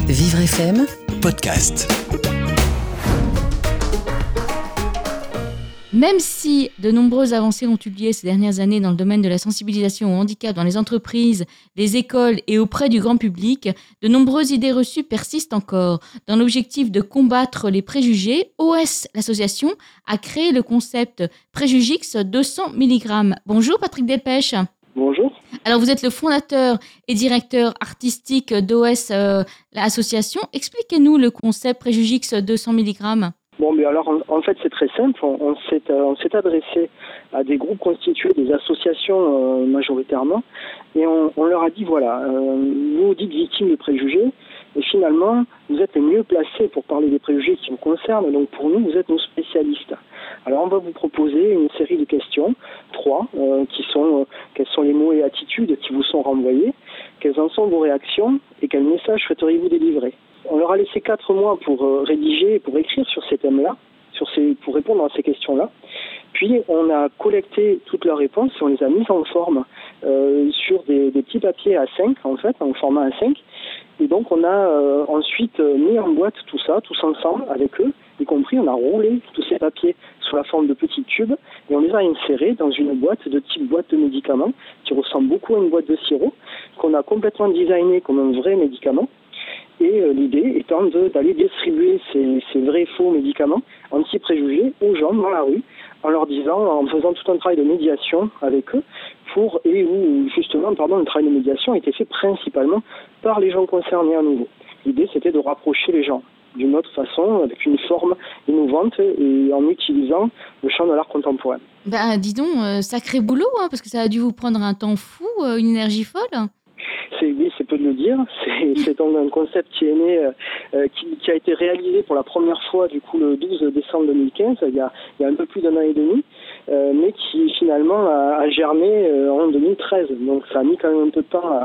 Vivre FM Podcast. Même si de nombreuses avancées ont eu lieu ces dernières années dans le domaine de la sensibilisation au handicap dans les entreprises, les écoles et auprès du grand public, de nombreuses idées reçues persistent encore. Dans l'objectif de combattre les préjugés, OS, l'association, a créé le concept Préjugix 200 mg. Bonjour Patrick Delpech. Bonjour. Alors vous êtes le fondateur et directeur artistique d'OS, l'association. Expliquez-nous le concept Préjugix 200 mg. Bon, mais alors en fait c'est très simple. On s'est adressé à des groupes constitués, des associations majoritairement, et on leur a dit voilà, vous dites victimes de préjugés, et finalement vous êtes les mieux placés pour parler des préjugés qui vous concernent. Donc pour nous, vous êtes nos spécialistes. Alors on va vous proposer une série de questions, 3, qui sont quels sont les mots et attitudes qui vous sont renvoyés, quelles en sont vos réactions et quel message souhaiteriez-vous délivrer. On leur a laissé 4 mois pour rédiger et pour écrire sur ces thèmes-là, pour répondre à ces questions-là. Puis on a collecté toutes leurs réponses et on les a mises en forme sur des petits papiers A5, en fait, en format A5. Et donc on a ensuite mis en boîte tout ça, tous ensemble, avec eux, y compris on a roulé tous ces papiers sous la forme de petits tubes et on les a insérés dans une boîte de type boîte de médicaments qui ressemble beaucoup à une boîte de sirop, qu'on a complètement designé comme un vrai médicament. Et l'idée étant d'aller distribuer ces vrais et faux médicaments anti-préjugés aux gens dans la rue, en leur disant, en faisant tout un travail de médiation avec eux, le travail de médiation a été fait principalement par les gens concernés à nouveau. L'idée c'était de rapprocher les gens d'une autre façon, avec une forme innovante et en utilisant le champ de l'art contemporain. Dis donc, sacré boulot, parce que ça a dû vous prendre un temps fou, une énergie folle. Oui, c'est peu de le dire. C'est un concept qui est né, qui a été réalisé pour la première fois du coup le 12 décembre 2015, il y a un peu plus d'un an et demi, mais qui finalement a germé en 2013. Donc ça a mis quand même un peu de temps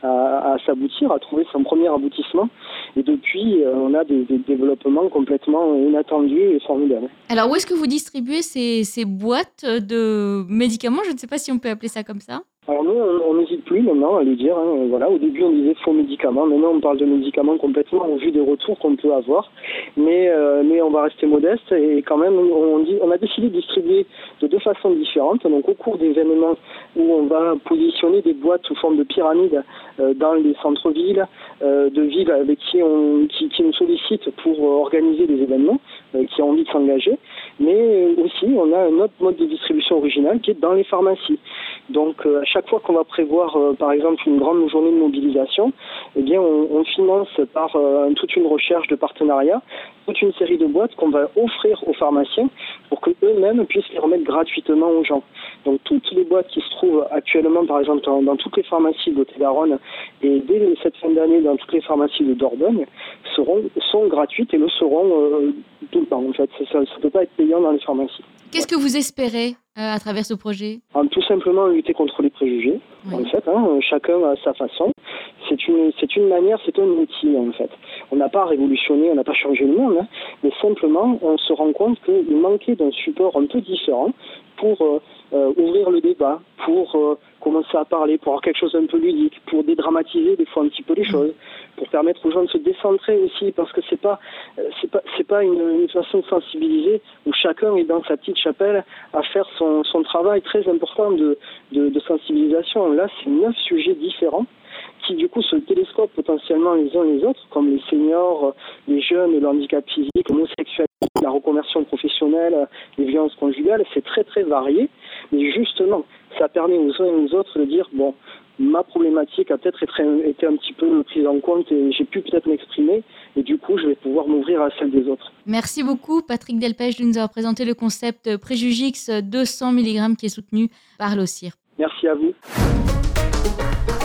à s'aboutir, à trouver son premier aboutissement. Et depuis, on a des développements complètement inattendus et formidables. Alors où est-ce que vous distribuez ces boîtes de médicaments ? Je ne sais pas si on peut appeler ça comme ça. Alors nous, on n'hésite plus maintenant à le dire. Voilà, au début, on disait faux médicaments. Maintenant, on parle de médicaments complètement au vu des retours qu'on peut avoir. Mais on va rester modeste et quand même, on a décidé de distribuer de 2 façons différentes. Donc, au cours d'événements où on va positionner des boîtes sous forme de pyramide dans les centres-villes, de villes avec qui nous sollicitent pour organiser des événements, qui ont envie de s'engager. Mais aussi, on a un autre mode de distribution original qui est dans les pharmacies. Donc, à chaque fois qu'on va prévoir, par exemple, une grande journée de mobilisation, eh bien, on finance par toute une recherche de partenariat, toute une série de boîtes qu'on va offrir aux pharmaciens pour qu'eux-mêmes puissent les remettre gratuitement aux gens. Donc, toutes les boîtes qui se trouvent actuellement, par exemple, dans toutes les pharmacies de Lot-et-Garonne et dès cette fin d'année, dans toutes les pharmacies de Dordogne, sont gratuites et le seront tout le temps, en fait. Ça ne peut pas être payant dans les pharmacies. Qu'est-ce que vous espérez à travers ce projet ? Tout simplement lutter contre les préjugés, oui. En fait, chacun à sa façon. C'est une manière, c'est un outil en fait. On n'a pas révolutionné, on n'a pas changé le monde, mais simplement on se rend compte qu'il manquait d'un support un peu différent pour ouvrir le débat, pour commencer à parler, pour avoir quelque chose d'un peu ludique, pour dédramatiser des fois un petit peu les choses, pour permettre aux gens de se décentrer aussi, parce que c'est pas une façon de sensibiliser où chacun est dans sa petite chapelle à faire son travail très important de sensibilisation. Là, c'est 9 sujets différents qui du coup se télescopent potentiellement les uns les autres, comme les seniors, les jeunes, le handicap physique, l'homosexualité, la reconversion professionnelle, les violences conjugales. C'est très très varié, mais justement, ça permet aux uns et aux autres de dire bon, ma problématique a peut-être été un petit peu prise en compte et j'ai pu peut-être m'exprimer et du coup je vais pouvoir m'ouvrir à celle des autres. Merci beaucoup Patrick Delpech de nous avoir présenté le concept Préjugix 200 mg qui est soutenu par l'OSIRP. Merci à vous.